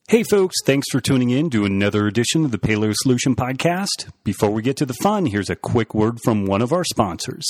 Hey folks, thanks for tuning in to another edition of the Paleo Solution Podcast. Before we get to the fun, here's a quick word from one of our sponsors.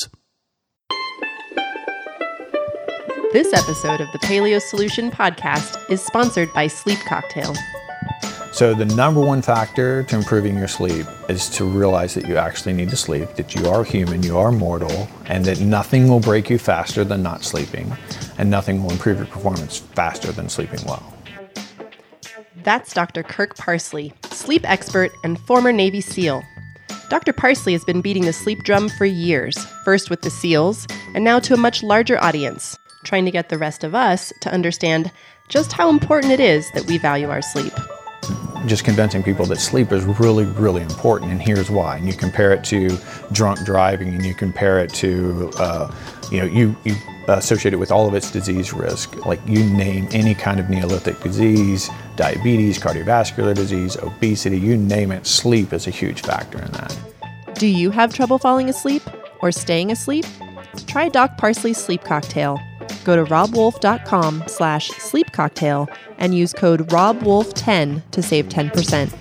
This episode of the Paleo Solution Podcast is sponsored by Sleep Cocktail. So the number one factor to improving your sleep is to realize that you actually need to sleep, that you are human, you are mortal, and that nothing will break you faster than not sleeping, and nothing will improve your performance faster than sleeping well. That's Dr. Kirk Parsley, sleep expert and former Navy SEAL. Dr. Parsley has been beating the sleep drum for years, first with the SEALs, and now to a much larger audience, trying to get the rest of us to understand just how important it is that we value our sleep. Just convincing people that sleep is really, really important, and here's why. And you compare it to drunk driving, and you compare it to, you associate it with all of its disease risk. Like you name any kind of Neolithic disease, diabetes, cardiovascular disease, obesity, you name it, sleep is a huge factor in that. Do you have trouble falling asleep or staying asleep? Try Doc Parsley's Sleep Cocktail. Go to robwolf.com/sleep cocktail and use code ROBWOLF10 to save 10%.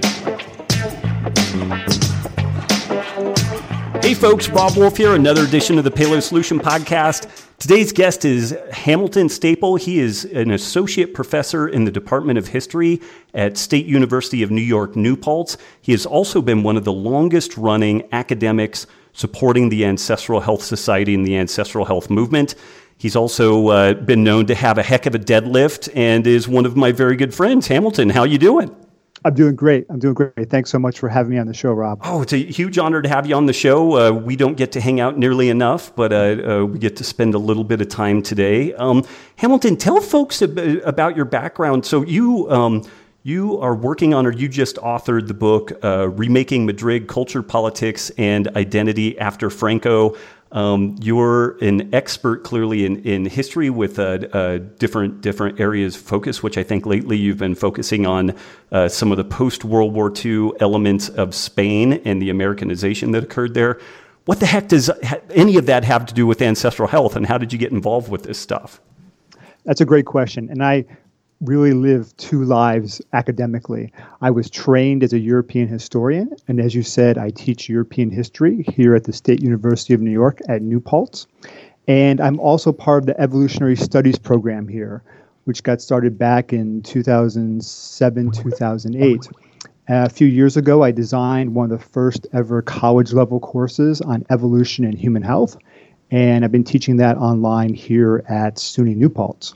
Hey folks, Rob Wolf here, another edition of the Paleo Solution Podcast. Today's guest is Hamilton Staple. He is an associate professor in the Department of History at State University of New York, New Paltz. He has also been one of the longest running academics supporting the Ancestral Health Society and the Ancestral Health Movement. He's also been known to have a heck of a deadlift and is one of my very good friends. Hamilton, how you doing? I'm doing great. Thanks so much for having me on the show, Rob. Oh, it's a huge honor to have you on the show. We don't get to hang out nearly enough, but we get to spend a little bit of time today. Hamilton, tell folks about your background. So you are working on, or you just authored the book, Remaking Madrid, Culture, Politics, and Identity After Franco. You're an expert clearly in history with different areas of focus, which I think lately you've been focusing on some of the post-World War II elements of Spain and the Americanization that occurred there. What the heck does any of that have to do with ancestral health, and how did you get involved with this stuff? That's a great question, and I really lived two lives academically. I was trained as a European historian, and as you said, I teach European history here at the State University of New York at New Paltz. And I'm also part of the Evolutionary Studies program here, which got started back in 2007, 2008. A few years ago, I designed one of the first ever college-level courses on evolution and human health, and I've been teaching that online here at SUNY New Paltz.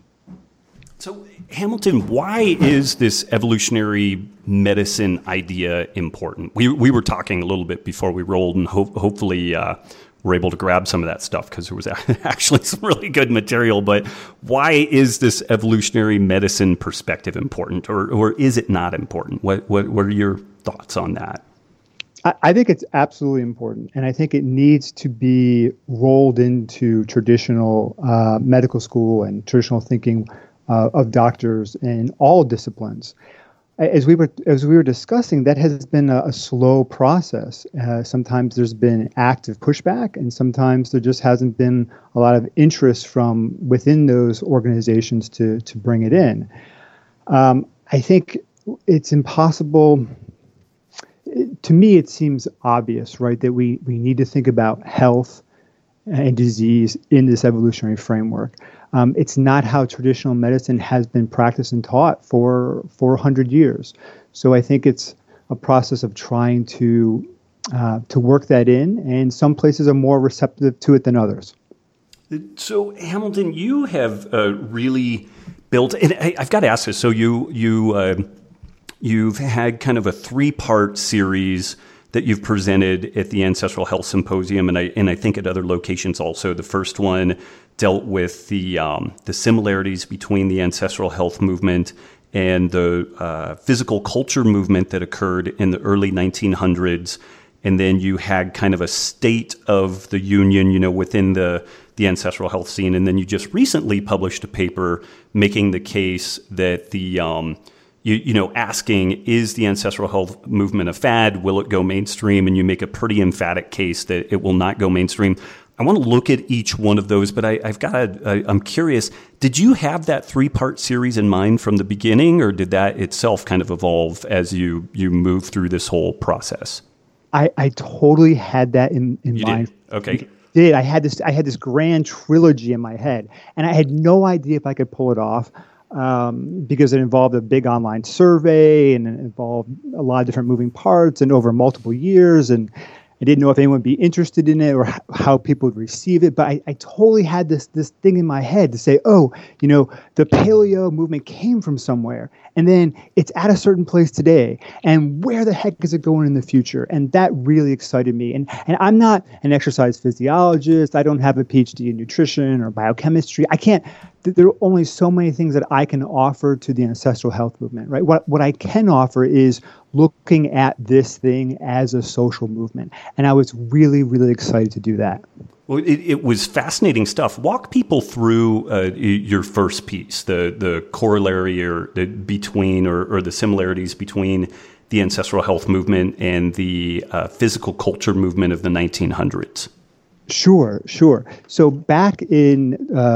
So, Hamilton, why is this evolutionary medicine idea important? We were talking a little bit before we rolled, and hopefully we're able to grab some of that stuff because there was actually some really good material. But why is this evolutionary medicine perspective important, or is it not important? What are your thoughts on that? I think it's absolutely important, and I think it needs to be rolled into traditional medical school and traditional thinking of doctors in all disciplines. As we were discussing, that has been a slow process. Sometimes there's been active pushback, and sometimes there just hasn't been a lot of interest from within those organizations to bring it in. I think it's impossible. To me, it seems obvious, right, that we need to think about health and disease in this evolutionary framework. It's not how traditional medicine has been practiced and taught for 400 years. So I think it's a process of trying to work that in, and some places are more receptive to it than others. So Hamilton, you have really built, and I've got to ask this. So you've had kind of a 3-part series that you've presented at the Ancestral Health Symposium, and I think at other locations also. The first one dealt with the similarities between the ancestral health movement and the physical culture movement that occurred in the early 1900s. And then you had kind of a state of the union, within the ancestral health scene. And then you just recently published a paper making the case that the asking, is the ancestral health movement a fad? Will it go mainstream? And you make a pretty emphatic case that it will not go mainstream. I want to look at each one of those, but I'm curious, did you have that 3-part series in mind from the beginning, or did that itself kind of evolve as you move through this whole process? I totally had that in mind. Did? Okay. I had this grand trilogy in my head, and I had no idea if I could pull it off, because it involved a big online survey, and it involved a lot of different moving parts and over multiple years, and I didn't know if anyone would be interested in it or how people would receive it. But I totally had this thing in my head to say, oh, the paleo movement came from somewhere, and then it's at a certain place today. And where the heck is it going in the future? And that really excited me. And I'm not an exercise physiologist. I don't have a PhD in nutrition or biochemistry. I can't. There are only so many things that I can offer to the ancestral health movement, right? What I can offer is looking at this thing as a social movement. And I was really, really excited to do that. Well, it was fascinating stuff. Walk people through your first piece, the corollary or the similarities between the ancestral health movement and the physical culture movement of the 1900s. Sure. So back in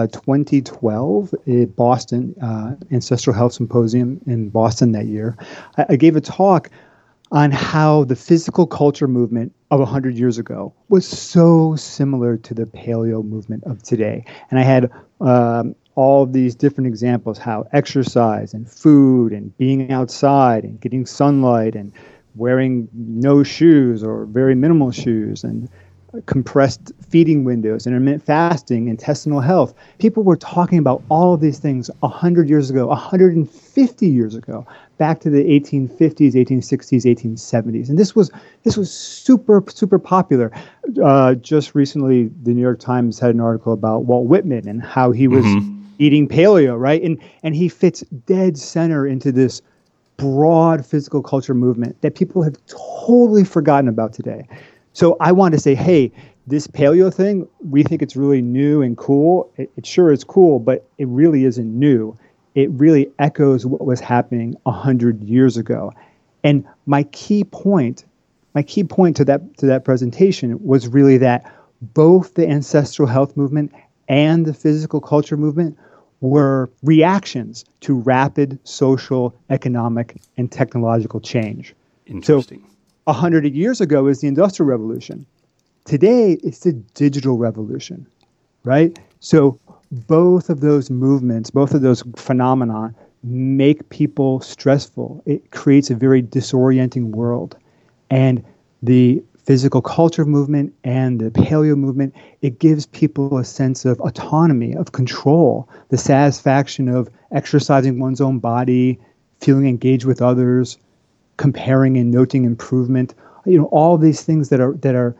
2012 at Boston, Ancestral Health Symposium in Boston that year, I gave a talk on how the physical culture movement of 100 years ago was so similar to the paleo movement of today. And I had all these different examples, how exercise and food and being outside and getting sunlight and wearing no shoes or very minimal shoes and compressed feeding windows, intermittent fasting, intestinal health. People were talking about all of these things 100 years ago, 150 years ago, back to the 1850s, 1860s, 1870s. And this was super, super popular. Just recently, the New York Times had an article about Walt Whitman and how he was eating paleo, right? And he fits dead center into this broad physical culture movement that people have totally forgotten about today. So I want to say, hey, this paleo thing, we think it's really new and cool. It sure is cool, but it really isn't new. It really echoes what was happening 100 years ago. And my key point to that presentation was really that both the ancestral health movement and the physical culture movement were reactions to rapid social, economic, and technological change. Interesting. So 100 years ago is the Industrial Revolution. Today, it's the digital revolution, right? So both of those movements, both of those phenomena make people stressful. It creates a very disorienting world. And the physical culture movement and the paleo movement, it gives people a sense of autonomy, of control, the satisfaction of exercising one's own body, feeling engaged with others, comparing and noting improvement, all these things that are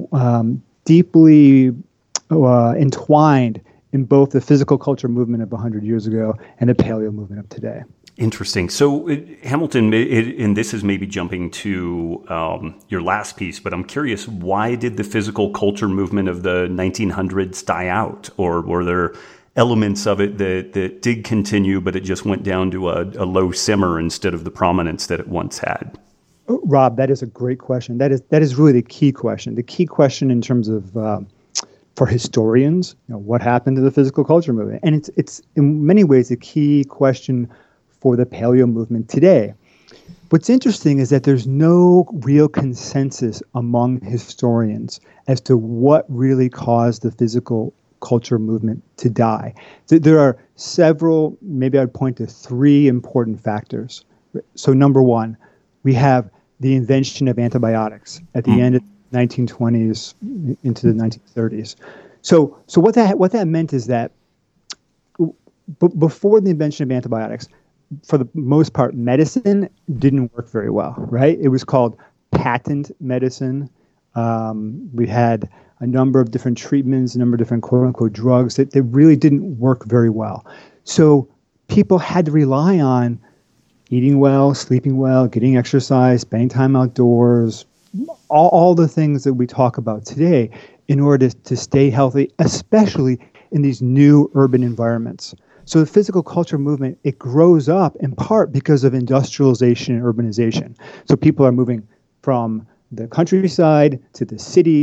deeply entwined in both the physical culture movement of 100 years ago and the paleo movement of today. Interesting. So, Hamilton, and this is maybe jumping to your last piece, but I'm curious, why did the physical culture movement of the 1900s die out? Or were there elements of it that did continue, but it just went down to a low simmer instead of the prominence that it once had? Rob, that is a great question. That is really the key question. The key question in terms of for historians, what happened to the physical culture movement? And it's in many ways a key question for the paleo movement today. What's interesting is that there's no real consensus among historians as to what really caused the physical culture movement to die. There are several, maybe I'd point to 3 important factors. So number one, we have the invention of antibiotics at the end of the 1920s into the 1930s. So what that meant is that before the invention of antibiotics, for the most part, medicine didn't work very well, right? It was called patent medicine. We had a number of different treatments, a number of different quote-unquote drugs that really didn't work very well. So people had to rely on eating well, sleeping well, getting exercise, spending time outdoors, all the things that we talk about today in order to stay healthy, especially in these new urban environments. So the physical culture movement, it grows up in part because of industrialization and urbanization. So people are moving from the countryside to the cities,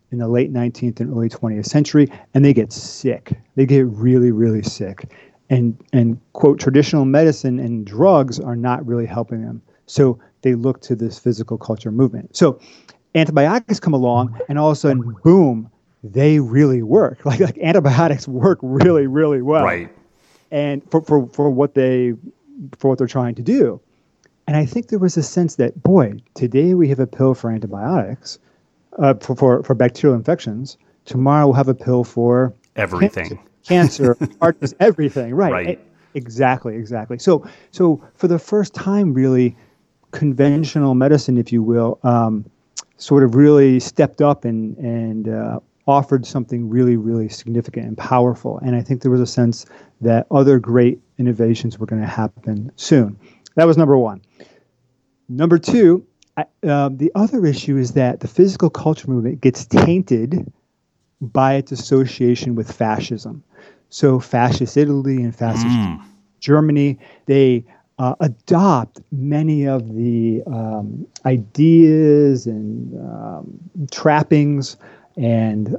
in the late 19th and early 20th century, and they get sick. They get really, really sick. And quote, traditional medicine and drugs are not really helping them. So they look to this physical culture movement. So antibiotics come along, and all of a sudden, boom, they really work. Like antibiotics work really, really well. Right. And for what they're trying to do. And I think there was a sense that, boy, today we have a pill for antibiotics, for bacterial infections. Tomorrow we'll have a pill for everything. Cancer, heart disease, everything. Right. Right. Exactly. So for the first time, really, conventional medicine, if you will, sort of really stepped up and offered something really, really significant and powerful. And I think there was a sense that other great innovations were going to happen soon. That was number one. Number two, the other issue is that the physical culture movement gets tainted by its association with fascism. So fascist Italy and fascist Germany, they adopt many of the ideas and trappings and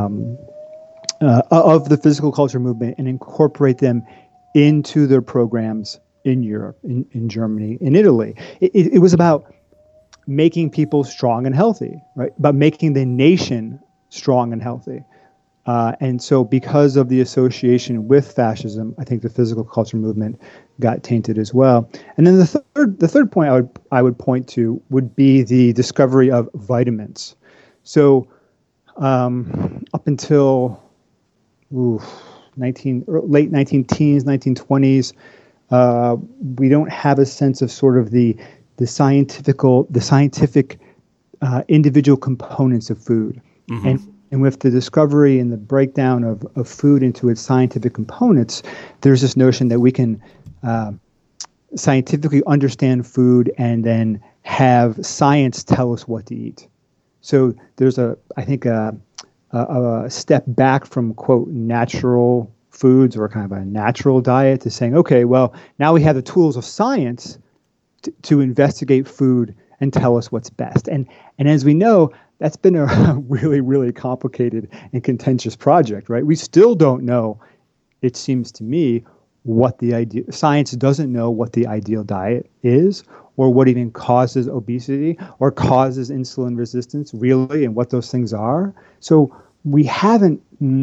of the physical culture movement and incorporate them into their programs in Europe, in Germany, in Italy. It was about making people strong and healthy, right? About making the nation strong and healthy. And so because of the association with fascism, I think the physical culture movement got tainted as well. And then the third point I would point to would be the discovery of vitamins. So up until late 19-teens, 1920s, we don't have a sense of sort of the scientific individual components of food. Mm-hmm. And with the discovery and the breakdown of food into its scientific components, there's this notion that we can scientifically understand food and then have science tell us what to eat. So there's I think a step back from, quote, natural foods or kind of a natural diet to saying, okay, well, now we have the tools of science to investigate food and tell us what's best. And as we know, that's been a really, really complicated and contentious project, right? We still don't know, it seems to me, what the ideal, science doesn't know what the ideal diet is or what even causes obesity or causes insulin resistance, really, and what those things are. So we haven't,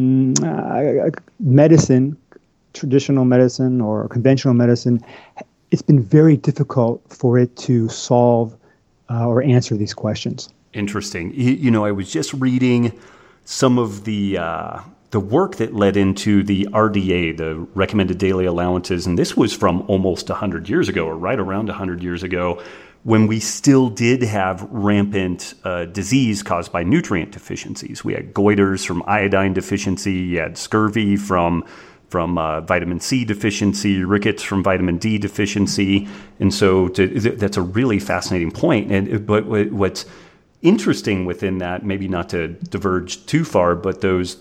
medicine, traditional medicine or conventional medicine, it's been very difficult for it to solve or answer these questions. Interesting. You know, I was just reading some of the work that led into the RDA, the recommended daily allowances, and this was from almost 100 years ago, or right around 100 years ago, when we still did have rampant disease caused by nutrient deficiencies. We had goiters from iodine deficiency, you had scurvy from vitamin C deficiency, rickets from vitamin D deficiency, and so that's a really fascinating point. But what's interesting within that, maybe not to diverge too far, but those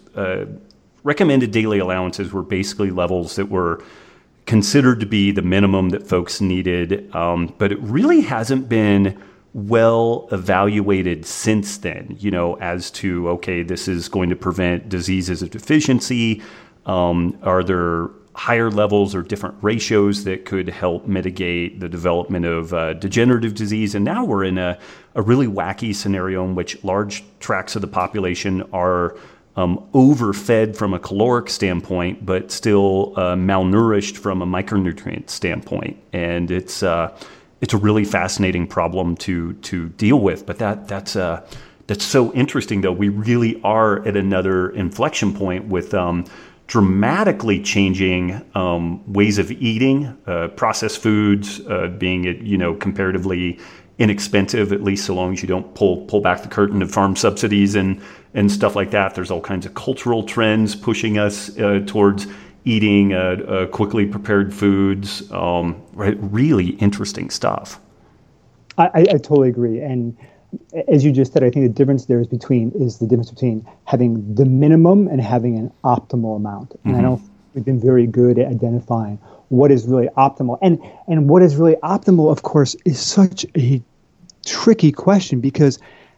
recommended daily allowances were basically levels that were considered to be the minimum that folks needed, but it really hasn't been well evaluated since then, you know, as to, okay, this is going to prevent diseases of deficiency. Are there higher levels or different ratios that could help mitigate the development of degenerative disease? And now we're in a really wacky scenario in which large tracts of the population are overfed from a caloric standpoint, but still malnourished from a micronutrient standpoint. And it's a really fascinating problem to deal with. But that's so interesting, though. We really are at another inflection point with dramatically changing ways of eating, processed foods being, comparatively inexpensive, at least so long as you don't pull back the curtain of farm subsidies and stuff like that. There's all kinds of cultural trends pushing us towards eating quickly prepared foods. Right? Really interesting stuff. I totally agree. And as you just said, I think the difference there is the difference between having the minimum and having an optimal amount. And I don't think we've been very good at identifying what is really optimal. And what is really optimal, of course, is such a tricky question because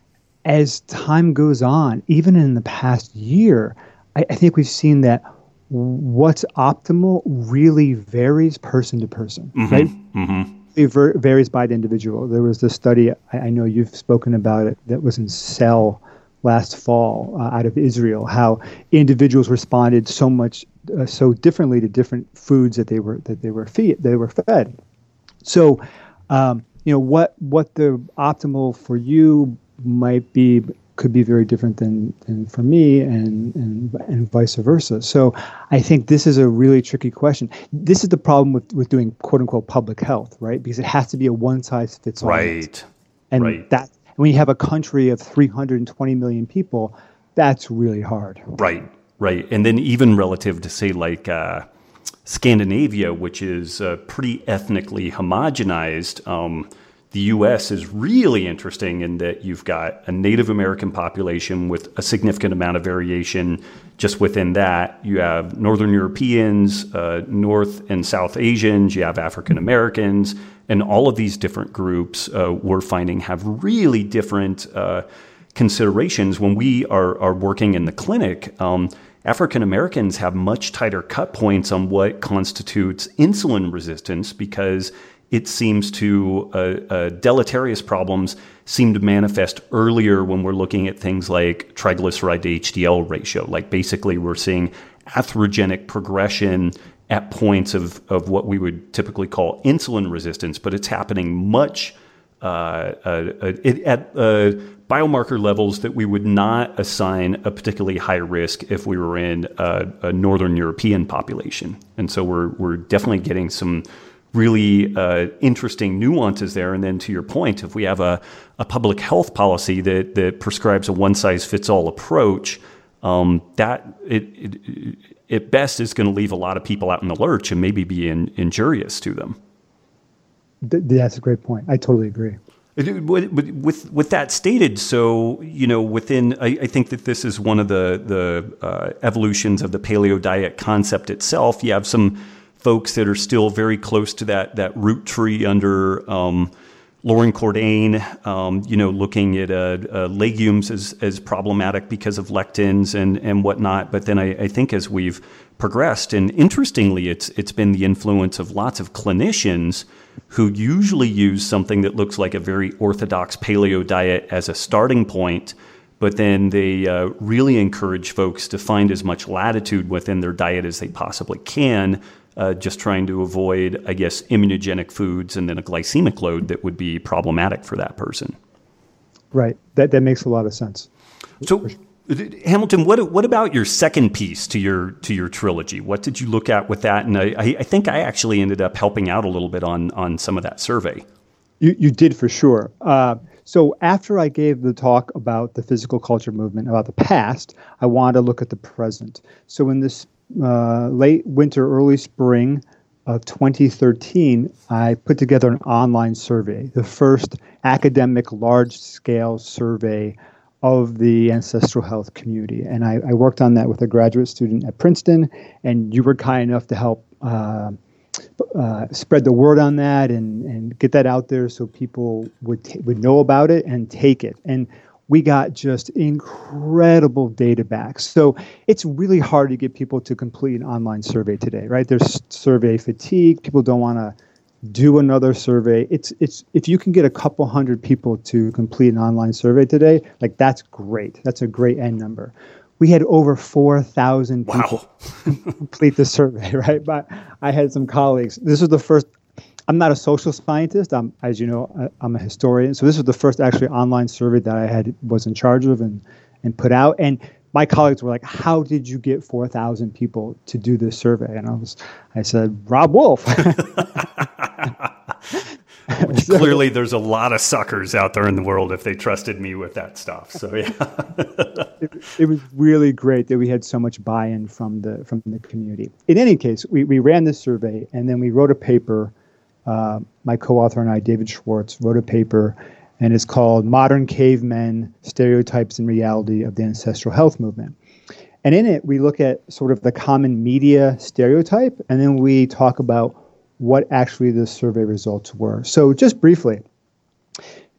as time goes on, even in the past year, I think we've seen that what's optimal really varies person to person, right? It varies by the individual. There was this study, I know you've spoken about it, that was in Cell last fall out of Israel, how individuals responded so differently to different foods that they were fed. So, what the optimal for you could be very different than for me, and vice versa. So I think this is a really tricky question. This is the problem with doing quote unquote public health, right? Because it has to be a one size fits all. Right. And that when you have a country of 320 million people, that's really hard. Right. And then even relative to say like Scandinavia, which is pretty ethnically homogenized, the U.S. is really interesting in that you've got a Native American population with a significant amount of variation just within that. You have Northern Europeans, North and South Asians, you have African Americans, and all of these different groups we're finding have really different considerations. When we are working in the clinic, African Americans have much tighter cut points on what constitutes insulin resistance because it seems to deleterious problems seem to manifest earlier when we're looking at things like triglyceride to HDL ratio. Like basically we're seeing atherogenic progression at points of what we would typically call insulin resistance, but it's happening much at biomarker levels that we would not assign a particularly high risk if we were in a Northern European population. And so we're definitely getting some really interesting nuances there. And then to your point, if we have a public health policy that prescribes a one-size-fits-all approach, that at best is going to leave a lot of people out in the lurch and maybe be injurious to them. That's a great point. I totally agree. With that stated, so within, I think that this is one of the evolutions of the paleo diet concept itself. You have some folks that are still very close to that root tree under Loren Cordain, looking at legumes as problematic because of lectins and whatnot. But then I think as we've progressed, and interestingly, it's been the influence of lots of clinicians who usually use something that looks like a very orthodox paleo diet as a starting point, but then they really encourage folks to find as much latitude within their diet as they possibly can, just trying to avoid, I guess, immunogenic foods and then a glycemic load that would be problematic for that person. Right. That makes a lot of sense. So, Hamilton, what about your second piece to your trilogy? What did you look at with that? And I think I actually ended up helping out a little bit on some of that survey. You did for sure. So after I gave the talk about the physical culture movement, about the past, I wanted to look at the present. So in this late winter, early spring of 2013, I put together an online survey, the first academic large-scale survey of the ancestral health community. And I worked on that with a graduate student at Princeton, and you were kind enough to help spread the word on that and get that out there so people would know about it and take it. And we got just incredible data back. So it's really hard to get people to complete an online survey today, right? There's survey fatigue. People don't want to do another survey. It's if you can get a couple hundred people to complete an online survey today, like that's great. That's a great end number. We had over 4,000 people complete the survey, right? But I had some colleagues. This was the first. I'm not a social scientist. As you know, I'm a historian. So this was the first actually online survey that I was in charge of and put out. And my colleagues were like, "How did you get 4,000 people to do this survey?" And I said, "Rob Wolf." Clearly, there's a lot of suckers out there in the world if they trusted me with that stuff. So yeah, it was really great that we had so much buy-in from the community. In any case, we ran this survey and then we wrote a paper. My co-author and I, David Schwartz, wrote a paper, and it's called "Modern Cavemen: Stereotypes and Reality of the Ancestral Health Movement." And in it, we look at sort of the common media stereotype, and then we talk about what actually the survey results were. So just briefly,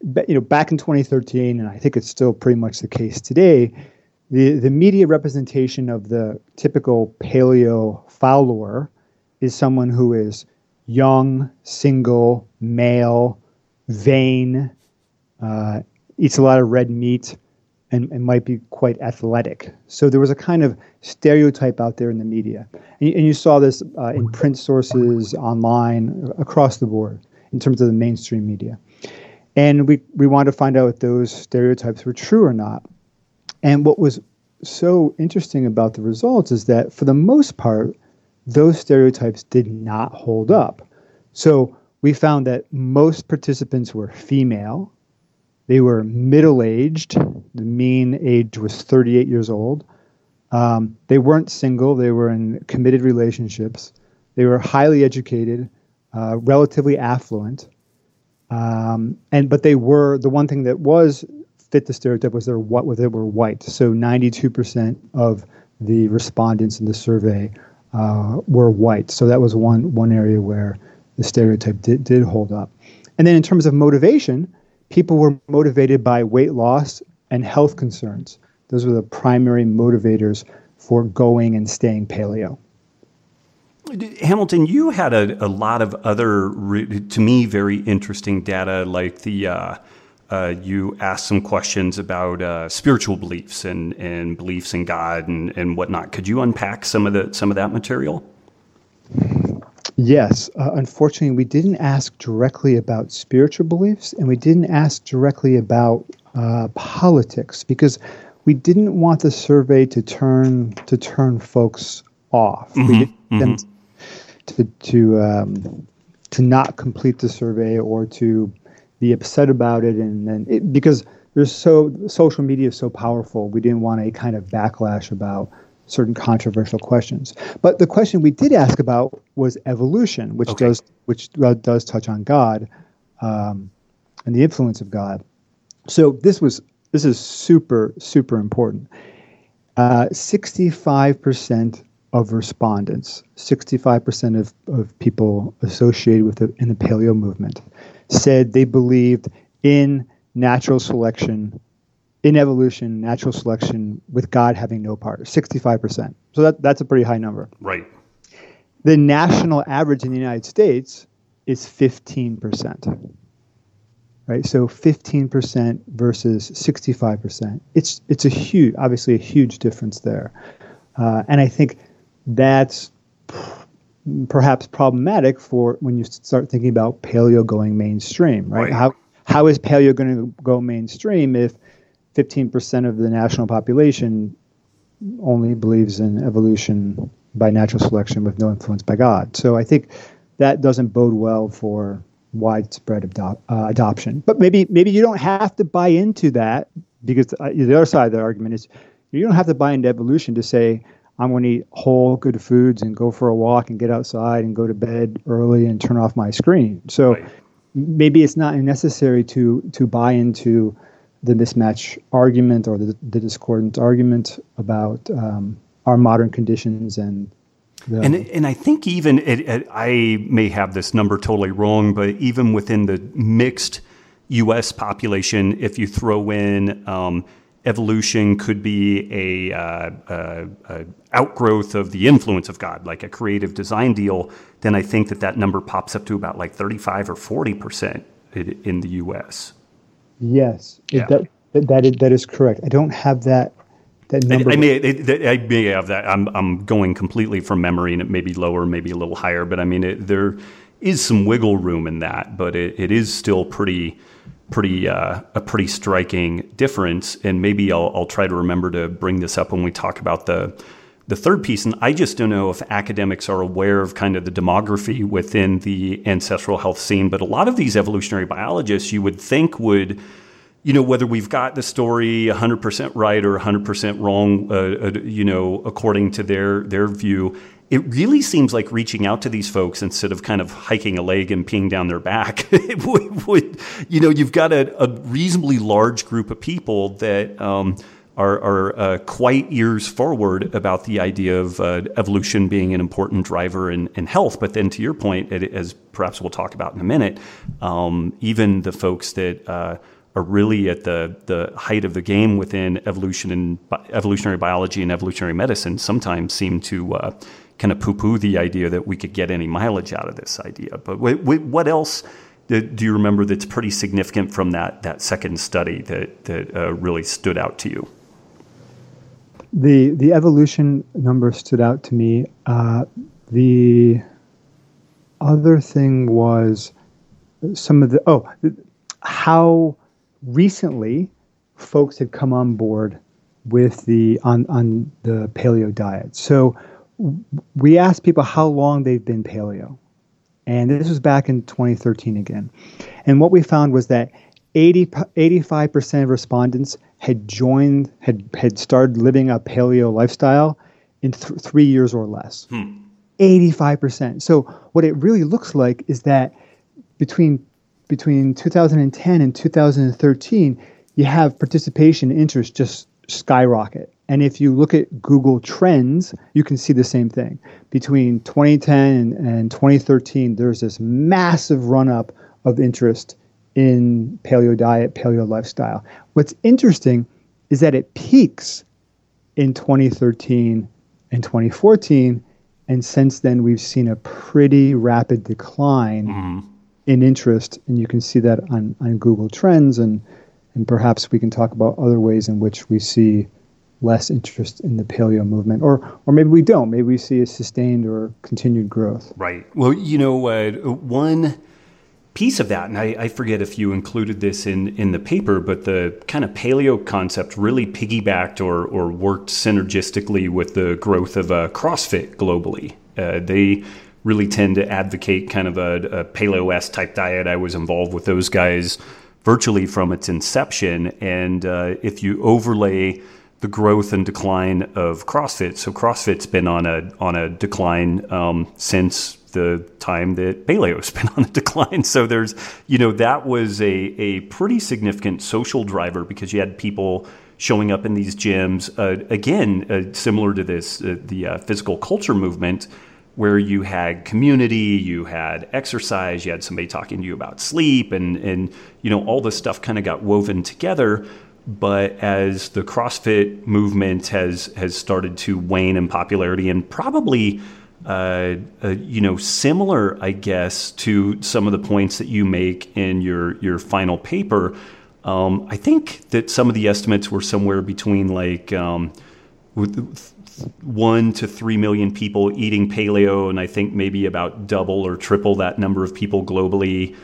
back in 2013, and I think it's still pretty much the case today, the media representation of the typical paleo follower is someone who is young, single, male, vain, eats a lot of red meat, and might be quite athletic. So there was a kind of stereotype out there in the media. And you saw this in print sources, online, across the board, in terms of the mainstream media. And we wanted to find out if those stereotypes were true or not. And what was so interesting about the results is that, for the most part, those stereotypes did not hold up. So we found that most participants were female. They were middle-aged. The mean age was 38 years old. They weren't single. They were in committed relationships. They were highly educated, relatively affluent. But they were, the one thing that was fit the stereotype was they were white. So 92% of the respondents in the survey were white. So that was one area where the stereotype did hold up. And then in terms of motivation, people were motivated by weight loss and health concerns. Those were the primary motivators for going and staying paleo. Hamilton, you had a lot of other, to me, very interesting data, like you asked some questions about spiritual beliefs and beliefs in God and whatnot. Could you unpack some of that material? Yes. Unfortunately, we didn't ask directly about spiritual beliefs, and we didn't ask directly about politics, because we didn't want the survey to turn folks off. Mm-hmm, we didn't them to not complete the survey or to be upset about it, and then because social media is so powerful, we didn't want a kind of backlash about certain controversial questions. But the question we did ask about was evolution, which does touch on God and the influence of God. So this is super, super important. 65% of respondents, 65% of people associated in the paleo movement, said they believed in natural selection, in evolution, natural selection, with God having no part. 65%. So that's a pretty high number. Right. The national average in the United States is 15%. Right. So 15% versus 65%. It's obviously a huge difference there. And I think that's perhaps problematic for when you start thinking about paleo going mainstream, right? How is paleo going to go mainstream if 15% of the national population only believes in evolution by natural selection with no influence by God? So I think that doesn't bode well for widespread adoption. But maybe you don't have to buy into that, because the other side of the argument is you don't have to buy into evolution to say, I'm going to eat whole, good foods and go for a walk and get outside and go to bed early and turn off my screen. So maybe it's not necessary to buy into the mismatch argument or the discordant argument about our modern conditions and I think even I may have this number totally wrong, but even within the mixed U.S. population, if you throw in evolution could be a outgrowth of the influence of God, like a creative design deal, then I think that number pops up to about like 35 or 40% in the U.S. Yes, yeah. That is correct. I don't have that number. I may have that. I'm going completely from memory, and it may be lower, maybe a little higher. But I mean, there is some wiggle room in that, but it is still a pretty striking difference. And maybe I'll try to remember to bring this up when we talk about the third piece. And I just don't know if academics are aware of kind of the demography within the ancestral health scene. But a lot of these evolutionary biologists, you would think would, whether we've got the story 100% right or 100% wrong, according to their view, it really seems like reaching out to these folks instead of kind of hiking a leg and peeing down their back. It would you've got a reasonably large group of people that are quite years forward about the idea of evolution being an important driver in health. But then to your point, as perhaps we'll talk about in a minute, even the folks that are really at the height of the game within evolution and evolutionary biology and evolutionary medicine sometimes seem to kind of poo-poo the idea that we could get any mileage out of this idea. But what else do you remember that's pretty significant from that second study that really stood out to you? The evolution number stood out to me. The other thing was how recently folks had come on board with on the paleo diet. So we asked people how long they've been paleo, and this was back in 2013 again. And what we found was that 85% of respondents had started living a paleo lifestyle in 3 years or less. 85%. So what it really looks like is that between 2010 and 2013, you have participation and interest just skyrocket. And if you look at Google Trends, you can see the same thing. Between 2010 and 2013, there's this massive run-up of interest in paleo diet, paleo lifestyle. What's interesting is that it peaks in 2013 and 2014, and since then we've seen a pretty rapid decline in interest, and you can see that on Google Trends, and perhaps we can talk about other ways in which we see less interest in the paleo movement, or maybe we don't. Maybe we see a sustained or continued growth. Right. Well, one piece of that, and I forget if you included this in the paper, but the kind of paleo concept really piggybacked or worked synergistically with the growth of CrossFit globally. They really tend to advocate kind of a Paleo-esque type diet. I was involved with those guys virtually from its inception. And if you overlay the growth and decline of CrossFit, so CrossFit's been on a decline since the time that Paleo's been on a decline. So there's, that was a pretty significant social driver because you had people showing up in these gyms, again, similar to this, the physical culture movement, where you had community, you had exercise, you had somebody talking to you about sleep, and all this stuff kind of got woven together. But as the CrossFit movement has started to wane in popularity, and probably similar, I guess, to some of the points that you make in your final paper, I think that some of the estimates were somewhere between 1 to 3 million people eating paleo, and I think maybe about double or triple that number of people globally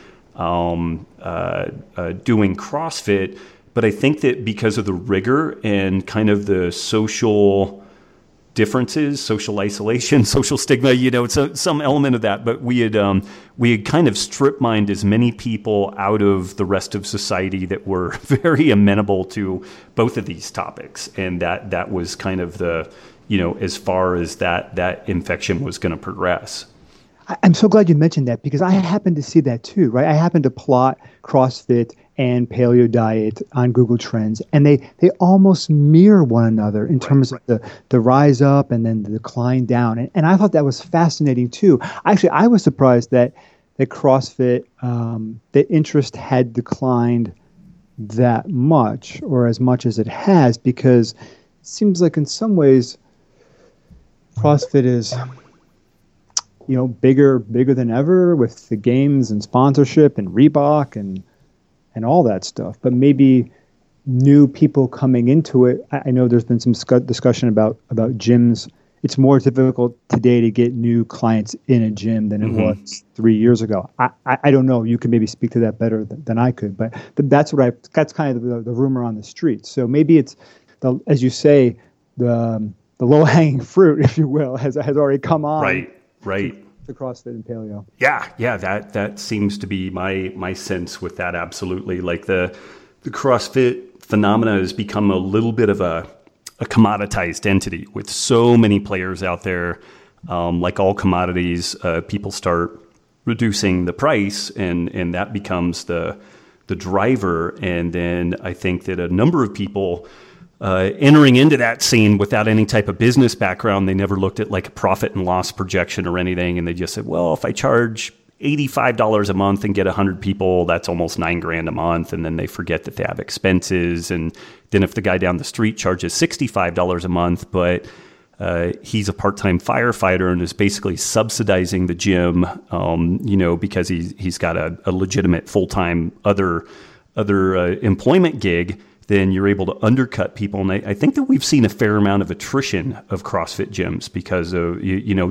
doing CrossFit. But I think that because of the rigor and kind of the social differences, social isolation, social stigma, it's some element of that. But we had kind of strip mined as many people out of the rest of society that were very amenable to both of these topics, and that was kind of the as far as that infection was going to progress. I'm so glad you mentioned that because I happened to see that too, right? I happened to plot CrossFit and paleo diet on Google Trends, and they almost mirror one another in terms of the rise up and then the decline down. And I thought that was fascinating too. Actually, I was surprised that CrossFit, the interest had declined that much or as much as it has, because it seems like in some ways CrossFit is bigger than ever with the games and sponsorship and Reebok and all that stuff. But maybe new people coming into it. I know there's been some discussion about gyms. It's more difficult today to get new clients in a gym than it was 3 years ago. I don't know. You can maybe speak to that better than I could. But that's that's kind of the rumor on the street. So maybe it's as you say, the low-hanging fruit, if you will, has already come on. Right. To CrossFit and paleo. Yeah. That seems to be my sense with that. Absolutely. Like the CrossFit phenomena has become a little bit of a commoditized entity with so many players out there. Like all commodities, people start reducing the price, and that becomes the driver. And then I think that a number of people entering into that scene without any type of business background. They never looked at like a profit and loss projection or anything. And they just said, well, if I charge $85 a month and get 100 people, that's almost $9,000 a month. And then they forget that they have expenses. And then if the guy down the street charges $65 a month, but he's a part-time firefighter and is basically subsidizing the gym, because he's got a legitimate full-time other employment gig, then you're able to undercut people. And I think that we've seen a fair amount of attrition of CrossFit gyms because of,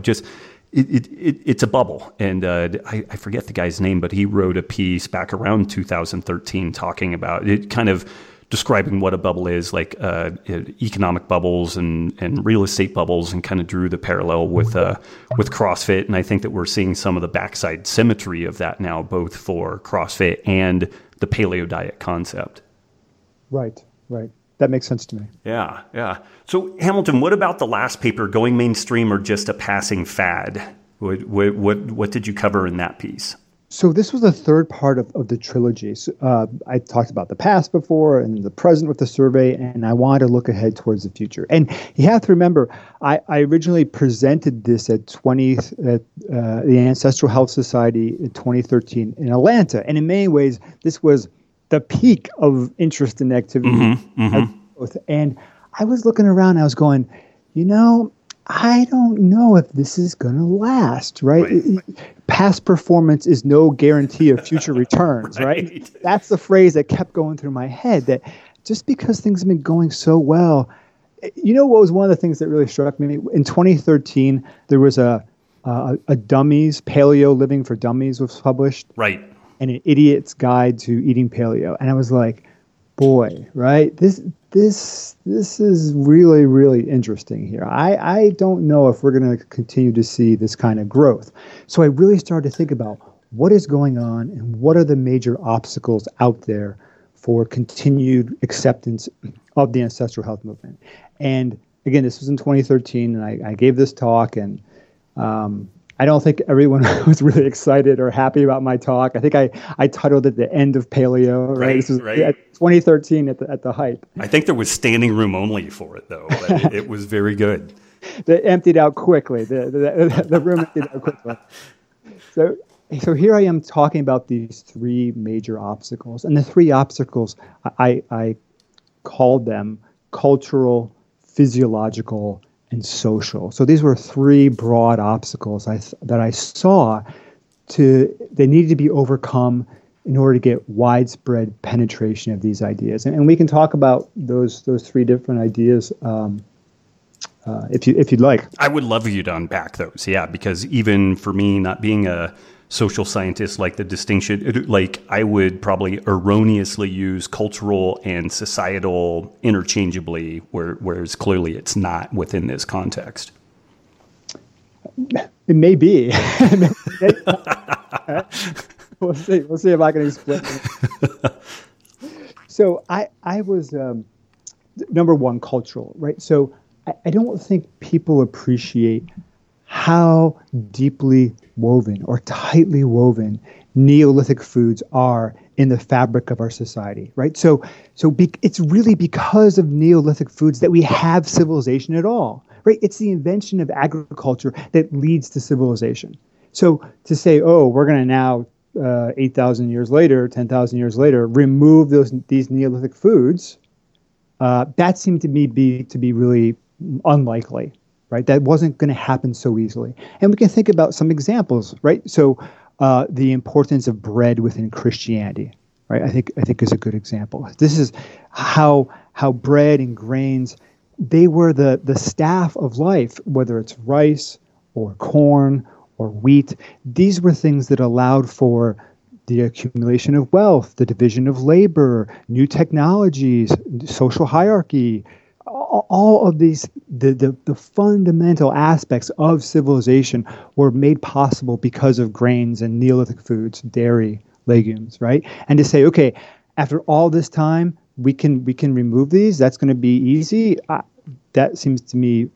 it's a bubble. And I forget the guy's name, but he wrote a piece back around 2013 talking about it, kind of describing what a bubble is, like economic bubbles and real estate bubbles, and kind of drew the parallel with CrossFit. And I think that we're seeing some of the backside symmetry of that now, both for CrossFit and the paleo diet concept. Right. That makes sense to me. Yeah. So Hamilton, what about the last paper, going mainstream or just a passing fad? What did you cover in that piece? So this was the third part of the trilogy. So, I talked about the past before and the present with the survey, and I wanted to look ahead towards the future. And you have to remember, I originally presented this at the Ancestral Health Society in 2013 in Atlanta. And in many ways, this was the peak of interest and activity. And I was looking around, I was going, I don't know if this is going to last, right? Past performance is no guarantee of future returns, right? That's the phrase that kept going through my head, that just because things have been going so well. What was one of the things that really struck me? In 2013, there was a Dummies, Paleo Living for Dummies was published. Right. And an Idiot's Guide to Eating Paleo. And I was like, boy, right? This is really, really interesting here. I don't know if we're going to continue to see this kind of growth. So I really started to think about what is going on and what are the major obstacles out there for continued acceptance of the ancestral health movement. And again, this was in 2013, and I gave this talk, and I don't think everyone was really excited or happy about my talk. I think I titled it "The End of Paleo." Right. This was 2013 at the height. I think there was standing room only for it, though. But it was very good. They emptied out quickly. The room emptied out quickly. So here I am talking about these three major obstacles, and the three obstacles I called them cultural, physiological, and social. So these were three broad obstacles that I saw they needed to be overcome in order to get widespread penetration of these ideas. And we can talk about those three different ideas if you'd like. I would love you to unpack those, yeah, because even for me, not being a social scientist, like the distinction, like I would probably erroneously use cultural and societal interchangeably, whereas clearly it's not within this context. It may be. We'll see if I can explain it. So I was number one, cultural, right? So I don't think people appreciate how deeply woven or tightly woven Neolithic foods are in the fabric of our society, right? So it's really because of Neolithic foods that we have civilization at all, right? It's the invention of agriculture that leads to civilization. So to say, we're going to now 8,000 years later, 10,000 years later, remove these Neolithic foods, that seemed to me to be really unlikely. Right, that wasn't going to happen so easily. And we can think about some examples, right? So the importance of bread within Christianity, right? I think is a good example. This is how bread and grains, they were the staff of life, whether it's rice or corn or wheat. These were things that allowed for the accumulation of wealth, the division of labor, new technologies, social hierarchy. All of these, the fundamental aspects of civilization were made possible because of grains and Neolithic foods, dairy, legumes, right? And to say, okay, after all this time, we can remove these. That's going to be easy. That seems to me,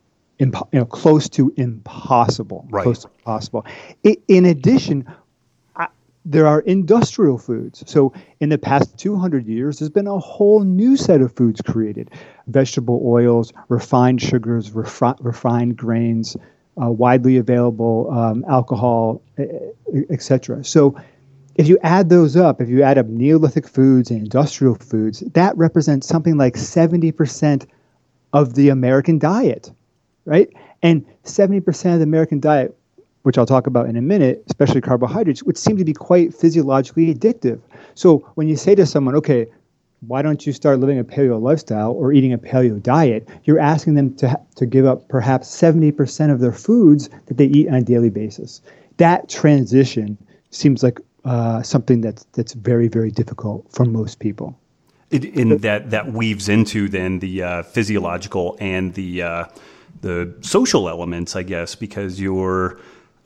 close to impossible. Right. Close to impossible. In addition, there are industrial foods. So in the past 200 years, there's been a whole new set of foods created: vegetable oils, refined sugars, refined grains, widely available alcohol, etc. So if you add those up, if you add up Neolithic foods and industrial foods, that represents something like 70% of the American diet, right? And 70% of the American diet, which I'll talk about in a minute, especially carbohydrates, would seem to be quite physiologically addictive. So when you say to someone, okay, why don't you start living a paleo lifestyle or eating a paleo diet, you're asking them to give up perhaps 70% of their foods that they eat on a daily basis. That transition seems like something that's very, very difficult for most people. That weaves into then the physiological and the social elements, I guess, because we're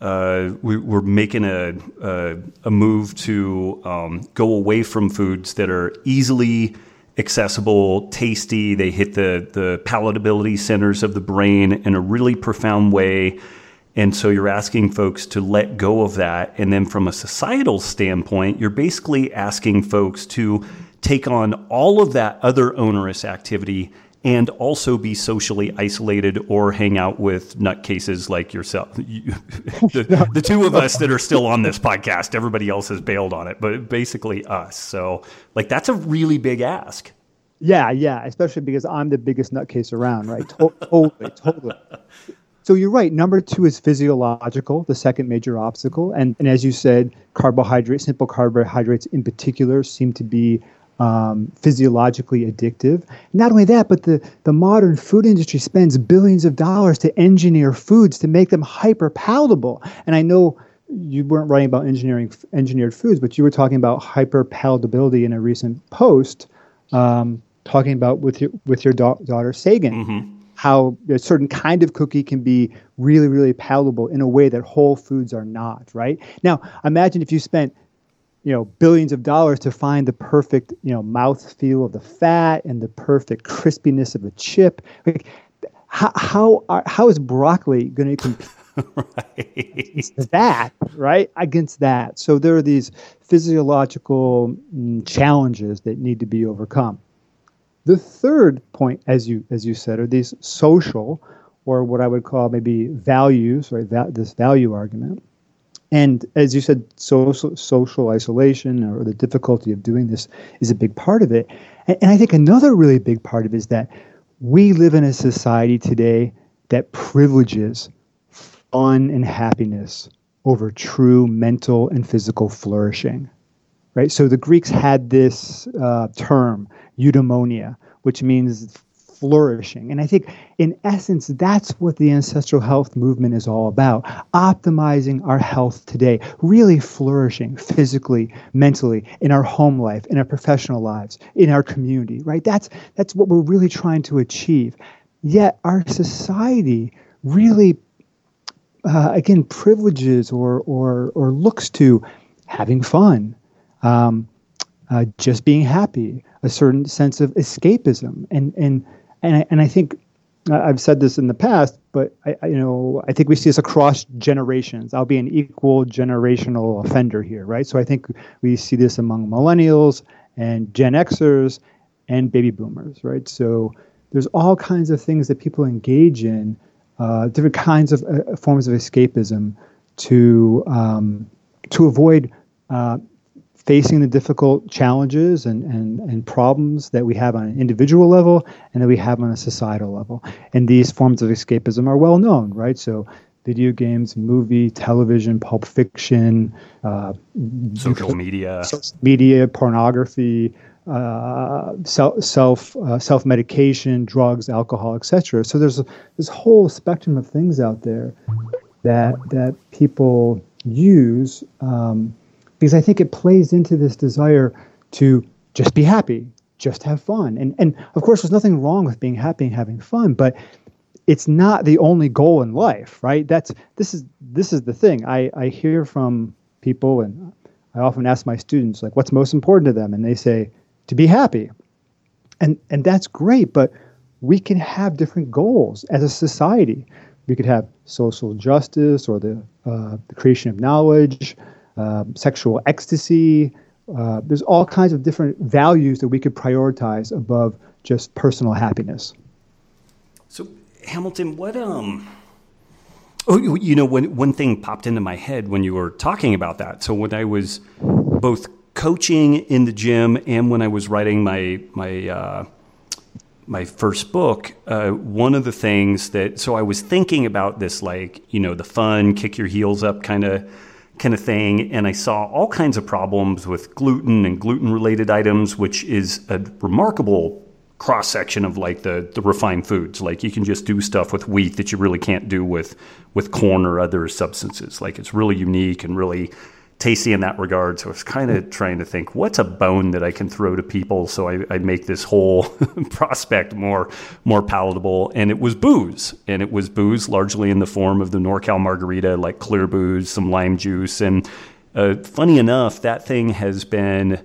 making a move to go away from foods that are easily accessible, tasty. They hit the palatability centers of the brain in a really profound way. And so you're asking folks to let go of that. And then from a societal standpoint, you're basically asking folks to take on all of that other onerous activity and also be socially isolated or hang out with nutcases like yourself. The two of us that are still on this podcast, everybody else has bailed on it, but basically us. So like, that's a really big ask. Yeah, especially because I'm the biggest nutcase around, right? Totally. So you're right. Number 2 is physiological, the second major obstacle. And as you said, simple carbohydrates in particular seem to be physiologically addictive. Not only that, but the modern food industry spends billions of dollars to engineer foods to make them hyper palatable. And I know you weren't writing about engineered foods, but you were talking about hyper palatability in a recent post, talking about with your daughter Sagan. Mm-hmm. How a certain kind of cookie can be really, really palatable in a way that whole foods are not, right? Now, imagine if you spent, billions of dollars to find the perfect, mouthfeel of the fat and the perfect crispiness of a chip. Like, how is broccoli going to compete against that, right? Against that. So there are these physiological challenges that need to be overcome. The third point, as you said, are these social, or what I would call maybe values, right? This value argument. And as you said, social isolation or the difficulty of doing this is a big part of it. And I think another really big part of it is that we live in a society today that privileges fun and happiness over true mental and physical flourishing. Right? So the Greeks had this term, eudaimonia, which means flourishing. And I think, in essence, that's what the ancestral health movement is all about, optimizing our health today, really flourishing physically, mentally, in our home life, in our professional lives, in our community, right? That's what we're really trying to achieve. Yet our society really, again, privileges or looks to having fun, just being happy, a certain sense of escapism, and I think I've said this in the past, but I think we see this across generations. I'll be an equal generational offender here, right? So I think we see this among millennials and Gen Xers and baby boomers, right? So there's all kinds of things that people engage in, different kinds of forms of escapism to avoid facing the difficult challenges and problems that we have on an individual level and that we have on a societal level. And these forms of escapism are well known, right? So video games, movie, television, pulp fiction, social media, pornography, self-medication, drugs, alcohol, etc. So there's this whole spectrum of things out there that people use, because I think it plays into this desire to just be happy, just have fun. And of course, there's nothing wrong with being happy and having fun, but it's not the only goal in life, right? This is the thing. I hear from people, and I often ask my students, like, what's most important to them? And they say, to be happy. And that's great, but we can have different goals as a society. We could have social justice or the creation of knowledge, sexual ecstasy. There's all kinds of different values that we could prioritize above just personal happiness. So, Hamilton, what one thing popped into my head when you were talking about that. So when I was both coaching in the gym and when I was writing my first book, one of the things so I was thinking about this, the fun, kick your heels up kind of thing. And I saw all kinds of problems with gluten and gluten-related items, which is a remarkable cross-section of the refined foods. You can just do stuff with wheat that you really can't do with corn or other substances. It's really unique and really tasty in that regard. So I was kind of trying to think, what's a bone that I can throw to people so I make this whole prospect more palatable? And it was booze. And it was booze largely in the form of the NorCal margarita, like clear booze, some lime juice. And funny enough, that thing has been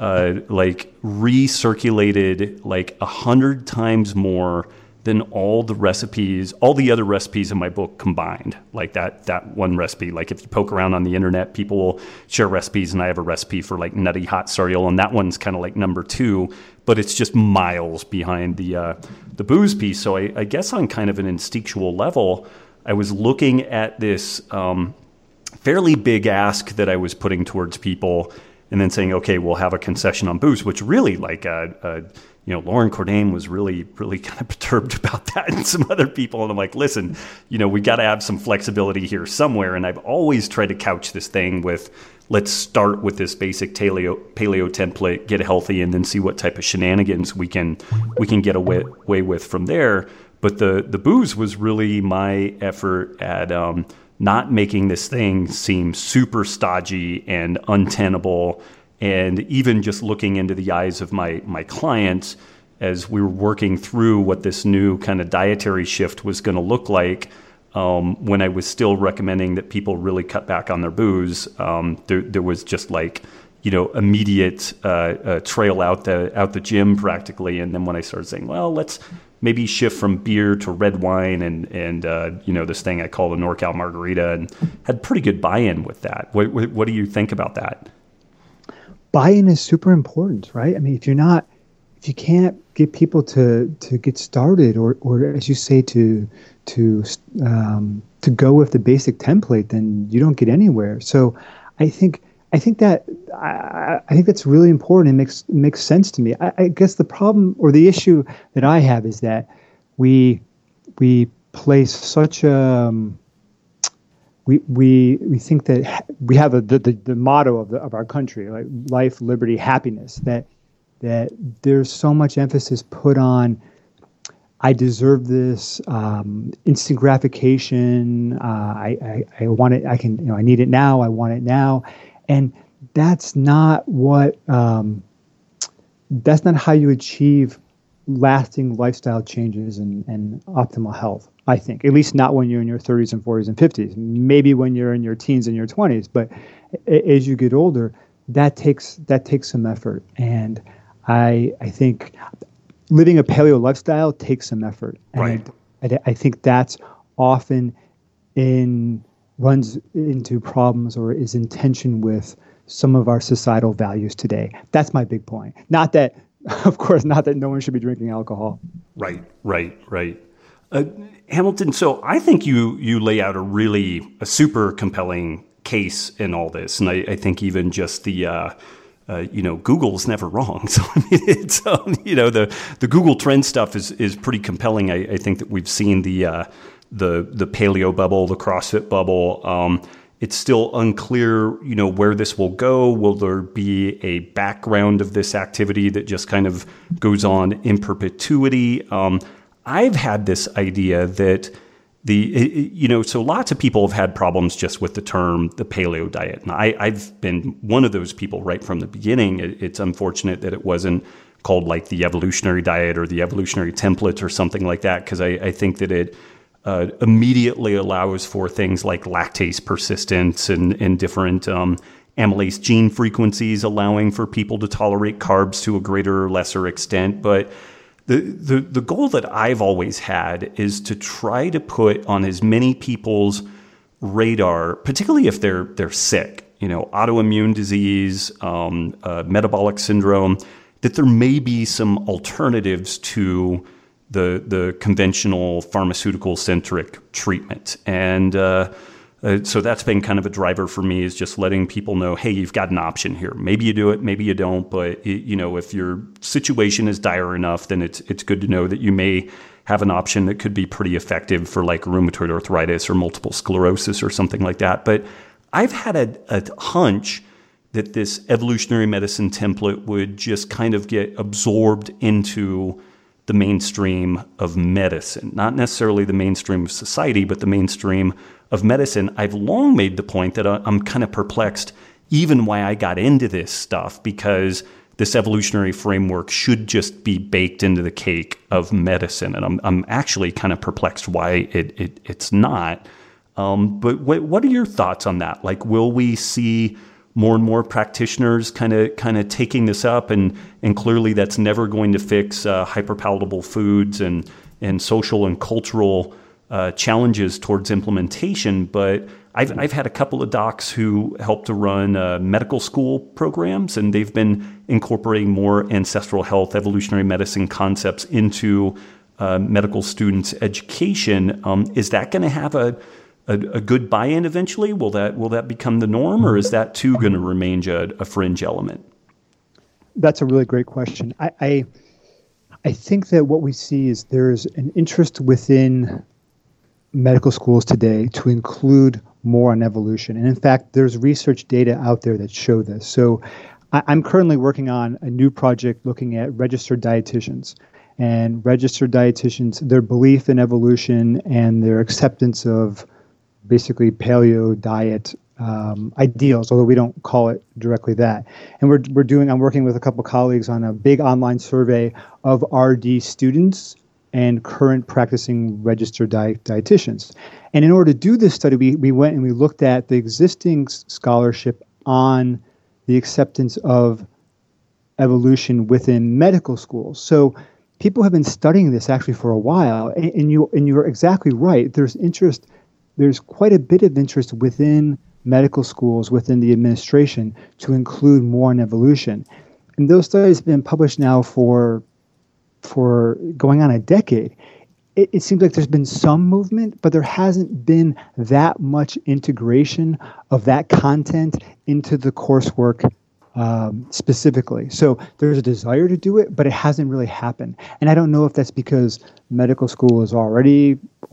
recirculated 100 times more than all the other recipes in my book combined. That one recipe, if you poke around on the internet, people will share recipes, and I have a recipe for nutty hot cereal, and that one's kind of number 2, but it's just miles behind the booze piece. So I guess on kind of an instinctual level, I was looking at this fairly big ask that I was putting towards people, and then saying, okay, we'll have a concession on booze, which really Lauren Cordain was really, really kind of perturbed about that, and some other people. And I'm like, listen, we got to have some flexibility here somewhere. And I've always tried to couch this thing with, let's start with this basic paleo template, get healthy, and then see what type of shenanigans we can get away with from there. But the booze was really my effort at not making this thing seem super stodgy and untenable. And even just looking into the eyes of my clients as we were working through what this new kind of dietary shift was going to look like, when I was still recommending that people really cut back on their booze, there was just immediate trail out the gym practically. And then when I started saying, well, let's maybe shift from beer to red wine and this thing I call the NorCal margarita, and had pretty good buy-in with that. What do you think about that? Buy-in is super important, right? I mean, if you can't get people to get started, or as you say, to go with the basic template, then you don't get anywhere. So I think that's really important. It makes sense to me. I guess the problem or the issue that I have is that we place such a we think that we have the motto of our country, like life, liberty, happiness, that there's so much emphasis put on I deserve this, instant gratification, I want it, I need it now, I want it now. And that's not that's not how you achieve lasting lifestyle changes and optimal health, I think. At least not when you're in your 30s and 40s and 50s. Maybe when you're in your teens and your 20s, but as you get older, that takes some effort. And I think living a paleo lifestyle takes some effort. And right. I think that's often runs into problems or is in tension with some of our societal values today. That's my big point. Not that no one should be drinking alcohol. Right. Hamilton, so I think you lay out a super compelling case in all this. And I think even just the, Google's never wrong. So, I mean, it's, the Google Trend stuff is pretty compelling. I think that we've seen the paleo bubble, the CrossFit bubble. It's still unclear, where this will go. Will there be a background of this activity that just kind of goes on in perpetuity? I've had this idea that so lots of people have had problems just with the term, the paleo diet. And I've been one of those people right from the beginning. It's unfortunate that it wasn't called like the evolutionary diet or the evolutionary template or something like that, because I think that it immediately allows for things like lactase persistence and different amylase gene frequencies, allowing for people to tolerate carbs to a greater or lesser extent. But the goal that I've always had is to try to put on as many people's radar, particularly if they're sick, autoimmune disease, metabolic syndrome, that there may be some alternatives to the conventional pharmaceutical-centric treatment. And so that's been kind of a driver for me, is just letting people know, hey, you've got an option here. Maybe you do it, maybe you don't. But, if your situation is dire enough, then it's good to know that you may have an option that could be pretty effective for like rheumatoid arthritis or multiple sclerosis or something like that. But I've had a hunch that this evolutionary medicine template would just kind of get absorbed into the mainstream of medicine, not necessarily the mainstream of society, but the mainstream of medicine. I've long made the point that I'm kind of perplexed even why I got into this stuff, because this evolutionary framework should just be baked into the cake of medicine. And I'm actually kind of perplexed why it's not. But what are your thoughts on that? Like, will we see more and more practitioners kind of taking this up, and clearly that's never going to fix hyperpalatable foods and social and cultural challenges towards implementation. But I've had a couple of docs who help to run medical school programs, and they've been incorporating more ancestral health, evolutionary medicine concepts into medical students' education. Is that going to have a good buy-in eventually? Will that become the norm, or is that too going to remain a fringe element? That's a really great question. I think that what we see is there's an interest within medical schools today to include more on evolution. And in fact, there's research data out there that show this. So I'm currently working on a new project looking at registered dietitians. And registered dietitians, their belief in evolution and their acceptance of basically paleo diet ideals, although we don't call it directly that. And I'm working with a couple colleagues on a big online survey of RD students and current practicing registered dietitians. And in order to do this study, we went and we looked at the existing scholarship on the acceptance of evolution within medical schools. So people have been studying this actually for a while, and you're exactly right. There's quite a bit of interest within medical schools, within the administration, to include more on evolution. And those studies have been published now for going on a decade. It seems like there's been some movement, but there hasn't been that much integration of that content into the coursework specifically. So there's a desire to do it, but it hasn't really happened. And I don't know if that's because medical school is already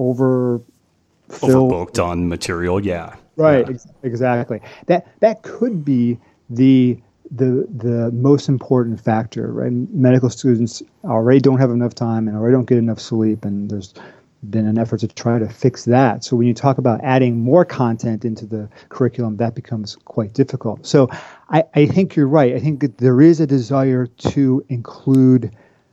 overbooked on material. Yeah. Right. Yeah. Exactly. That could be the most important factor, right? Medical students already don't have enough time and already don't get enough sleep, and there's been an effort to try to fix that. So when you talk about adding more content into the curriculum, that becomes quite difficult. So I think you're right. I think that there is a desire to include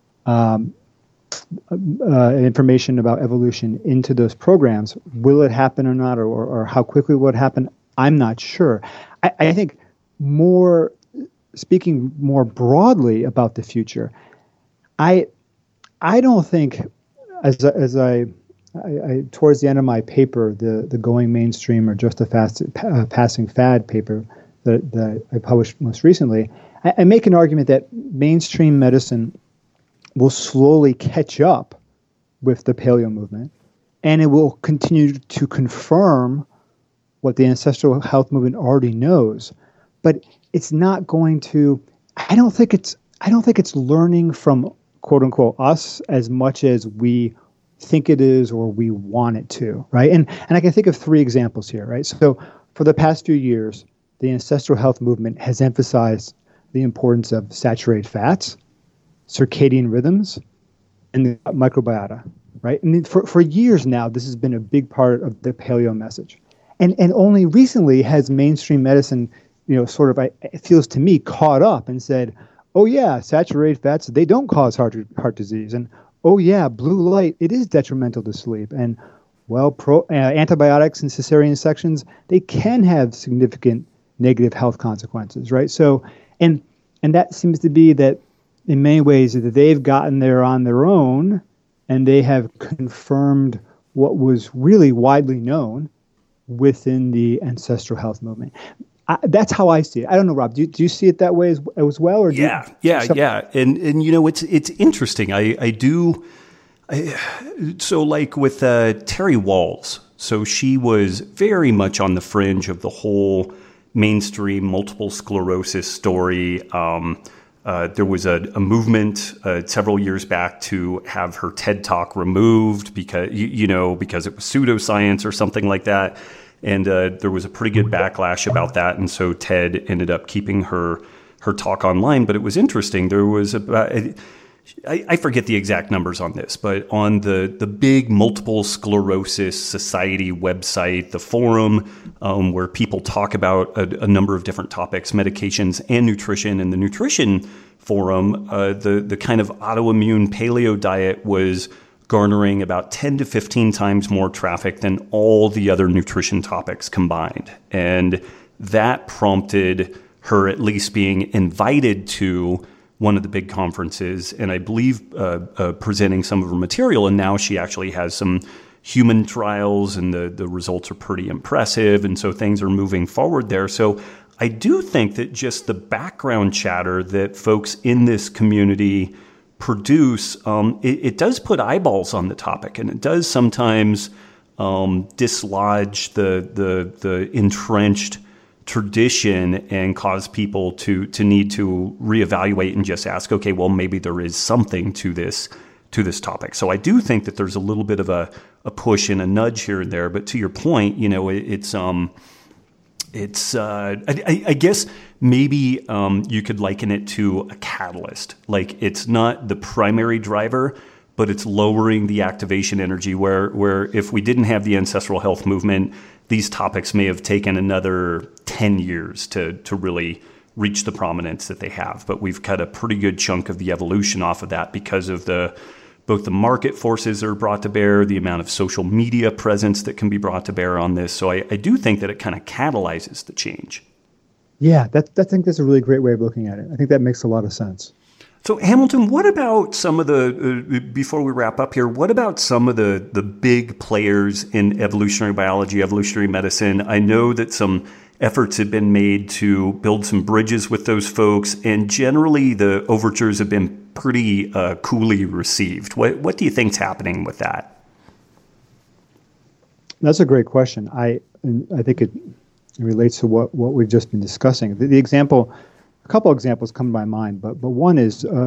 information about evolution into those programs. Will it happen or not, or how quickly will it happen? I'm not sure. I think speaking more broadly about the future, I don't think, as I towards the end of my paper, the Going Mainstream or Just a Passing Fad paper that I published most recently, I make an argument that mainstream medicine will slowly catch up with the paleo movement, and it will continue to confirm what the ancestral health movement already knows. But it's not going to. I don't think it's learning from quote unquote us as much as we think it is or we want it to, right? And I can think of 3 examples here, right? So for the past few years, the ancestral health movement has emphasized the importance of saturated fats, circadian rhythms, and the microbiota, right? And for years now, this has been a big part of the paleo message. And only recently has mainstream medicine, sort of, it feels to me, caught up and said, oh yeah, saturated fats, they don't cause heart disease. And oh yeah, blue light, it is detrimental to sleep. And well, antibiotics and cesarean sections, they can have significant negative health consequences, right? So, and that seems to be that in many ways that they've gotten there on their own, and they have confirmed what was really widely known within the ancestral health movement. That's how I see it. I don't know, Rob. Do you see it that way as well? Or yeah. And it's interesting. I do. So like with Terry Walls, so she was very much on the fringe of the whole mainstream multiple sclerosis story. There was a movement several years back to have her TED Talk removed because because it was pseudoscience or something like that. And there was a pretty good backlash about that. And so TED ended up keeping her talk online. But it was interesting. There was about, I forget the exact numbers on this, but on the big multiple sclerosis society website, the forum where people talk about a number of different topics, medications and nutrition, and the nutrition forum, the kind of autoimmune paleo diet was garnering about 10 to 15 times more traffic than all the other nutrition topics combined. And that prompted her at least being invited to one of the big conferences, and I believe presenting some of her material. And now she actually has some human trials, and the results are pretty impressive. And so things are moving forward there. So I do think that just the background chatter that folks in this community produce, it does put eyeballs on the topic, and it does sometimes dislodge the entrenched tradition and cause people to need to reevaluate and just ask, okay, well, maybe there is something to this topic. So I do think that there's a little bit of a push and a nudge here and there. But to your point, I guess maybe you could liken it to a catalyst. Like it's not the primary driver, but it's lowering the activation energy where if we didn't have the ancestral health movement, these topics may have taken another 10 years to really reach the prominence that they have. But we've cut a pretty good chunk of the evolution off of that because of both the market forces that are brought to bear, the amount of social media presence that can be brought to bear on this. So I do think that it kind of catalyzes the change. Yeah, I think that's a really great way of looking at it. I think that makes a lot of sense. So Hamilton, what about some of before we wrap up here, what about some of the big players in evolutionary biology, evolutionary medicine? I know that some efforts have been made to build some bridges with those folks, and generally the overtures have been pretty coolly received. What do you think's happening with that? That's a great question. I think it relates to what we've just been discussing. The example. A couple examples come to my mind, but one is it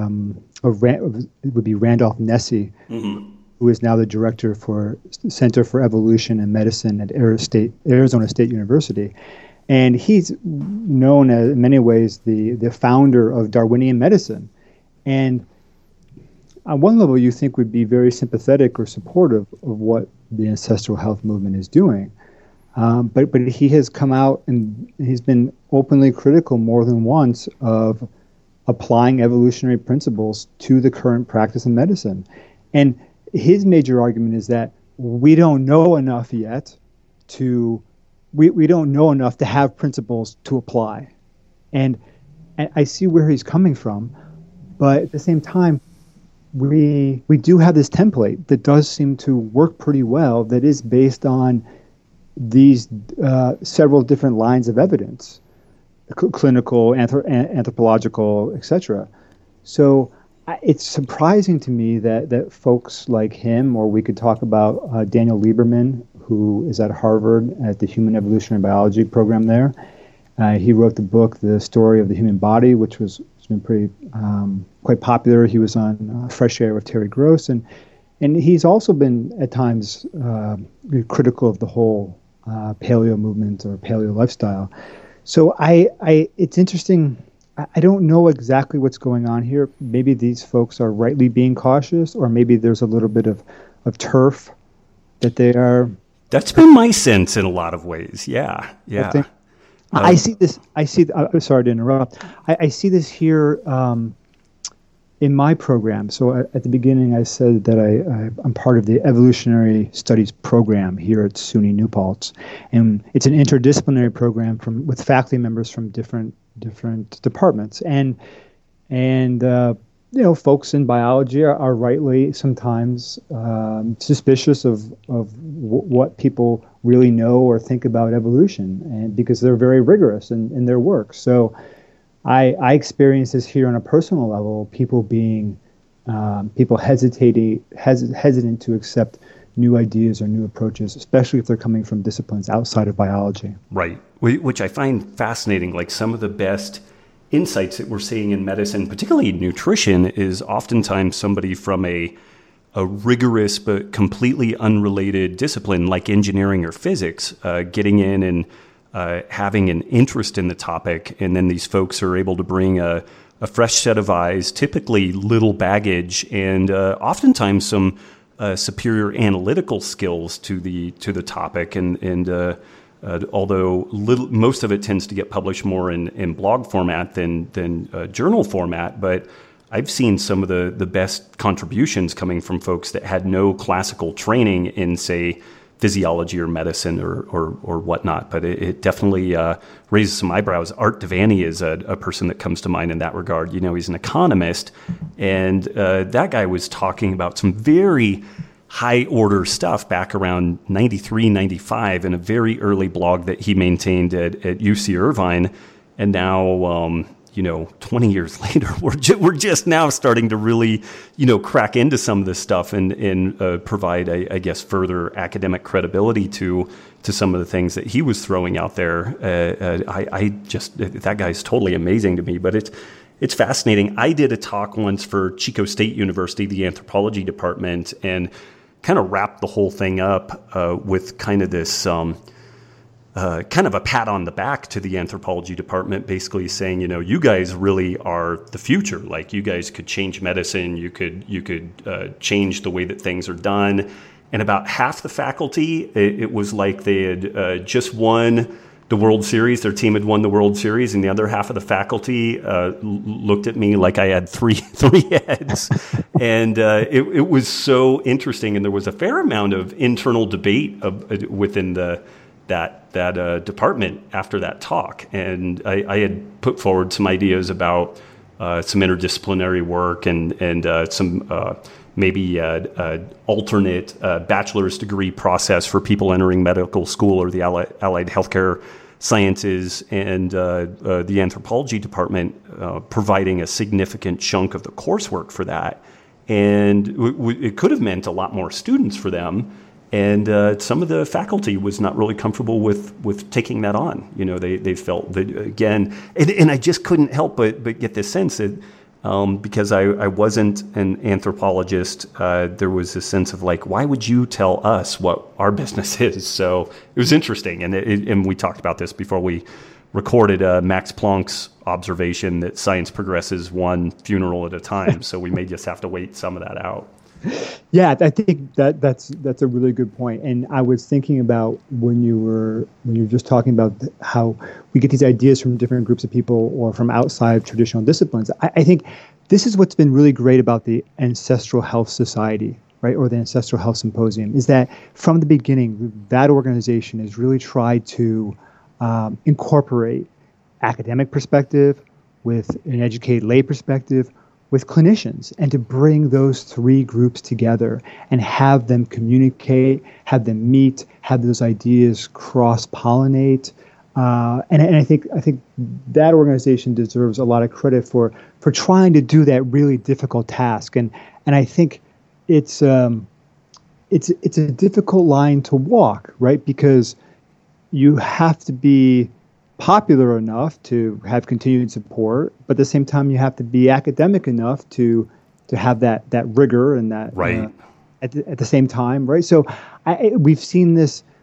would be Randolph Nesse, who is now the director for Center for Evolution and Medicine at Arizona State University, and he's known as, in many ways, the founder of Darwinian medicine. And on one level, you think would be very sympathetic or supportive of what the ancestral health movement is doing. But he has come out and he's been openly critical more than once of applying evolutionary principles to the current practice of medicine. And his major argument is that we don't know enough yet we don't know enough to have principles to apply. And I see where he's coming from, but at the same time, we do have this template that does seem to work pretty well that is based on these several different lines of evidence, clinical, anthropological, etc. So it's surprising to me that folks like him, or we could talk about Daniel Lieberman, who is at Harvard at the Human Evolutionary Biology program there. He wrote the book, The Story of the Human Body, which has been pretty quite popular. He was on Fresh Air with Terry Gross, and he's also been at times critical of the whole paleo movement or paleo lifestyle. So it's interesting. I don't know exactly what's going on here. Maybe these folks are rightly being cautious, or maybe there's a little bit of turf that they are. That's been my sense in a lot of ways. Yeah. I see this. I'm sorry to interrupt. I see this here in my program. So at the beginning, I said that I'm part of the Evolutionary Studies program here at SUNY New Paltz, and it's an interdisciplinary program with faculty members from different departments. And folks in biology are rightly sometimes suspicious of what people really know or think about evolution, and because they're very rigorous in their work. So I experience this here on a personal level, people hesitant to accept new ideas or new approaches, especially if they're coming from disciplines outside of biology. Right, which I find fascinating. Like some of the best insights that we're seeing in medicine, particularly nutrition, is oftentimes somebody from a rigorous but completely unrelated discipline like engineering or physics, getting in and having an interest in the topic. And then these folks are able to bring a fresh set of eyes, typically little baggage, and oftentimes some superior analytical skills to the topic. And although most of it tends to get published more in blog format than journal format, but I've seen some of the best contributions coming from folks that had no classical training in, say, physiology or medicine or whatnot. But it definitely raises some eyebrows. Art Devaney is a person that comes to mind in that regard. He's an economist, and that guy was talking about some very high order stuff back around 93, 95 in a very early blog that he maintained at UC Irvine. And now, 20 years later, we're just now starting to really, crack into some of this stuff and provide, I guess, further academic credibility to some of the things that he was throwing out there. That guy's totally amazing to me, but it's fascinating. I did a talk once for Chico State University, the anthropology department, and kind of wrapped the whole thing up with kind of this kind of a pat on the back to the anthropology department, basically saying, you guys really are the future. Like, you guys could change medicine, you could change the way that things are done. And about half the faculty, it was like they had just won the World Series. Their team had won the World Series, and the other half of the faculty looked at me like I had three heads. And it was so interesting, and there was a fair amount of internal debate within that department after that talk. And I had put forward some ideas about some interdisciplinary work and some maybe alternate bachelor's degree process for people entering medical school or the allied healthcare sciences, and the anthropology department providing a significant chunk of the coursework for that. And it could have meant a lot more students for them. And some of the faculty was not really comfortable with taking that on. They felt that, again, and I just couldn't help but get this sense that because I wasn't an anthropologist, there was a sense of like, why would you tell us what our business is? So it was interesting. And we talked about this before we recorded Max Planck's observation that science progresses one funeral at a time. So we may just have to wait some of that out. Yeah, I think that's a really good point. And I was thinking about when you were just talking about how we get these ideas from different groups of people or from outside of traditional disciplines. I think this is what's been really great about the Ancestral Health Society, right, or the Ancestral Health Symposium, is that from the beginning, that organization has really tried to incorporate academic perspective with an educated lay perspective, with clinicians, and to bring those three groups together and have them communicate, have them meet, have those ideas cross-pollinate. And I think that organization deserves a lot of credit for trying to do that really difficult task. And I think it's a difficult line to walk, right? Because you have to be popular enough to have continued support, but at the same time, you have to be academic enough to have that rigor and that right at the same time, right? So we've seen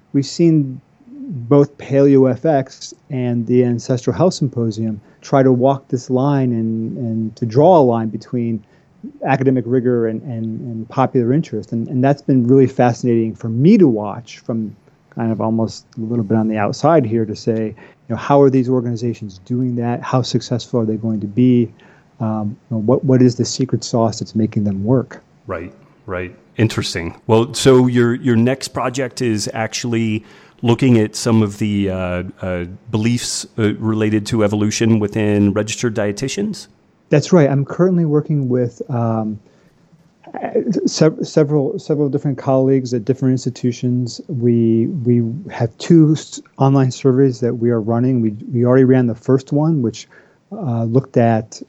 both PaleoFX and the Ancestral Health Symposium try to walk this line and to draw a line between academic rigor and popular interest, and that's been really fascinating for me to watch from kind of almost a little bit on the outside here to say, how are these organizations doing that? How successful are they going to be? What is the secret sauce that's making them work? Right. Interesting. Well, so your next project is actually looking at some of the beliefs related to evolution within registered dietitians? That's right. I'm currently working with several different colleagues at different institutions. We have two online surveys that we are running. We already ran the first one, which looked at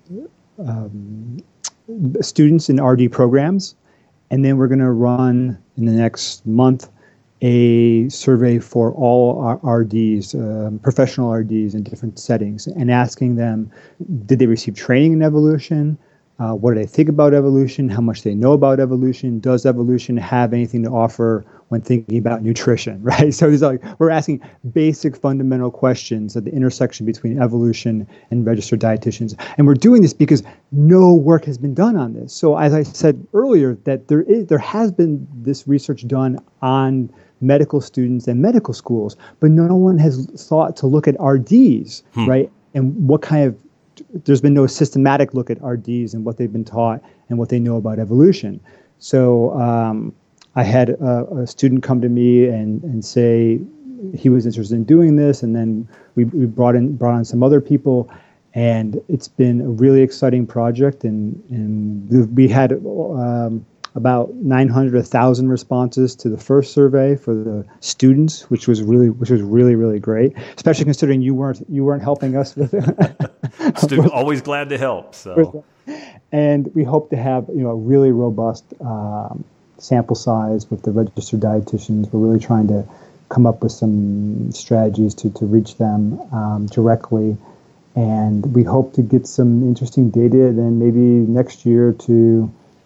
students in RD programs, and then we're going to run in the next month a survey for all our RDs, professional RDs in different settings, and asking them, did they receive training in evolution? What do they think about evolution? How much they know about evolution? Does evolution have anything to offer when thinking about nutrition, right? So we're asking basic fundamental questions at the intersection between evolution and registered dietitians. And we're doing this because no work has been done on this. So as I said earlier, that there has been this research done on medical students and medical schools, but no one has thought to look at RDs, right? And what kind of there's been no systematic look at RDs and what they've been taught and what they know about evolution. So I had a student come to me and say he was interested in doing this, and then we brought on some other people, and it's been a really exciting project. And we had about 900, 1,000 responses to the first survey for the students, which was really great, especially considering you weren't helping us with it. Always glad to help. So, and we hope to have a really robust sample size with the registered dietitians. We're really trying to come up with some strategies to reach them directly, and we hope to get some interesting data. Then maybe next year to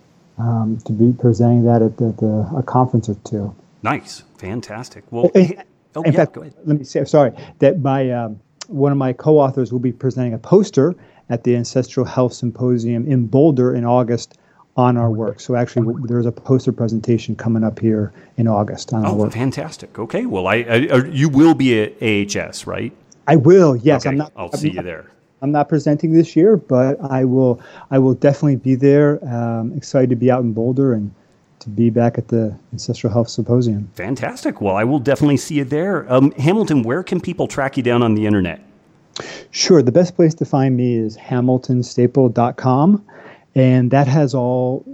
be presenting that at a conference or two. Nice, fantastic. Well, in fact, go ahead. Let me say, sorry, that my one of my co-authors will be presenting a poster at the Ancestral Health Symposium in Boulder in August on our work. So actually, there's a poster presentation coming up here in August on our work. Oh, fantastic. Okay, well, you will be at AHS, right? I will. Yes, okay. I'll see you there. I'm not presenting this year, but I will definitely be there. Excited to be out in Boulder and to be back at the Ancestral Health Symposium. Fantastic. Well, I will definitely see you there. Hamilton, where can people track you down on the internet? Sure. The best place to find me is hamiltonstaple.com, and that has all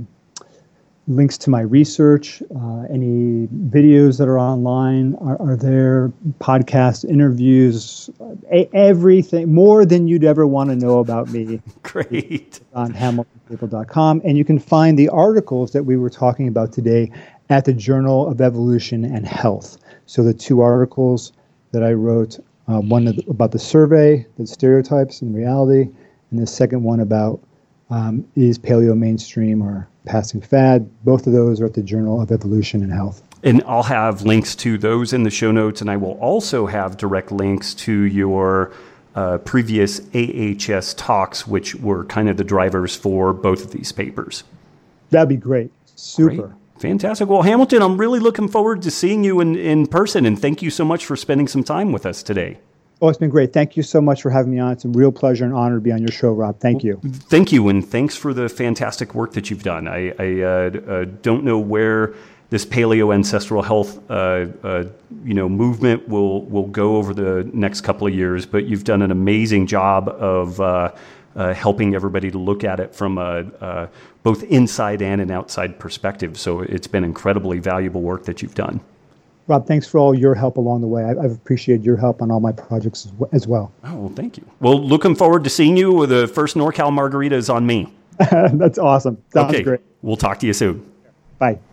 links to my research. Any videos that are online are there, podcasts, interviews, everything, more than you'd ever want to know about me. Great. On hamiltonstaple.com. And you can find the articles that we were talking about today at the Journal of Evolution and Health. So the two articles that I wrote, one about the survey, the stereotypes and reality, and the second one about is paleo mainstream or passing fad. Both of those are at the Journal of Evolution and Health. And I'll have links to those in the show notes, and I will also have direct links to your previous AHS talks, which were kind of the drivers for both of these papers. That'd be great. Super. Great. Fantastic. Well, Hamilton, I'm really looking forward to seeing you in person, and thank you so much for spending some time with us today. Oh, it's been great. Thank you so much for having me on. It's a real pleasure and honor to be on your show, Rob. Thank you. Thank you, and thanks for the fantastic work that you've done. I don't know where this paleo ancestral health movement will go over the next couple of years, but you've done an amazing job of helping everybody to look at it from both inside and an outside perspective. So it's been incredibly valuable work that you've done. Rob, thanks for all your help along the way. I've appreciated your help on all my projects as well. Oh, well, thank you. Well, looking forward to seeing you. The first NorCal Margarita is on me. That's awesome. Sounds great. We'll talk to you soon. Bye.